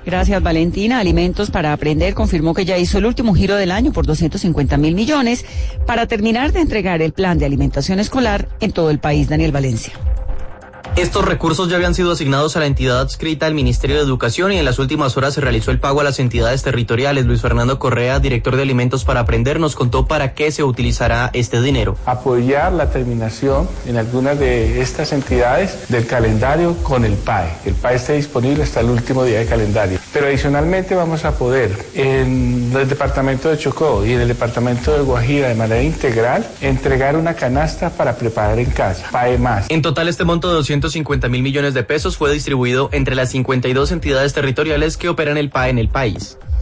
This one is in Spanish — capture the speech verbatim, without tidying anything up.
Gracias, Valentina. Alimentos para Aprender confirmó que ya hizo el último giro del año por doscientos cincuenta mil millones para terminar de entregar el plan de alimentación escolar en todo el país. Daniel Valencia. Estos recursos ya habían sido asignados a la entidad adscrita al Ministerio de Educación y en las últimas horas se realizó el pago a las entidades territoriales. Luis Fernando Correa, director de Alimentos para Aprender, nos contó para qué se utilizará este dinero. Apoyar la terminación en algunas de estas entidades del calendario con el P A E. El P A E está disponible hasta el último día de calendario. Pero adicionalmente vamos a poder en el departamento de Chocó y en el departamento de Guajira de manera integral entregar una canasta para preparar en casa. P A E más. En total este monto de doscientos cincuenta mil millones de pesos fue distribuido entre las cincuenta y dos entidades territoriales que operan el P A E en el país.